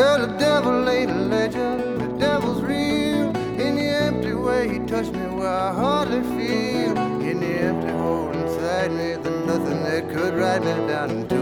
Well, the devil ain't a legend, the devil's real. In the empty way he touched me where I hardly feel. In the empty hole inside me, there's nothing that could ride me down into